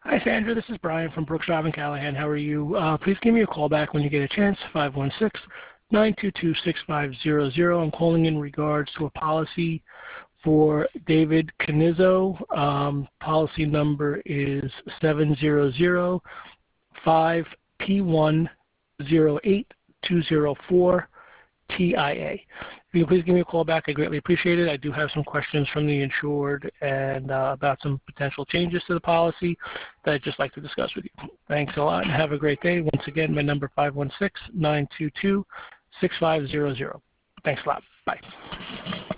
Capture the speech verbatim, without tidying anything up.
Hi, Sandra. This is Brian from Brooks Drive in Callahan. How are you? Uh, please give me a call back when you get a chance, five one six, nine two two, six five zero zero. I'm calling in regards to a policy for David Canizzo. Um, policy number is seven zero zero five P one zero eight two zero four T I A. If you can please give me a call back, I greatly appreciate it. I do have some questions from the insured and uh, about some potential changes to the policy that I'd just like to discuss with you. Thanks a lot and have a great day. Once again, my number five one six, nine two two, six five zero zero. Thanks a lot. Bye.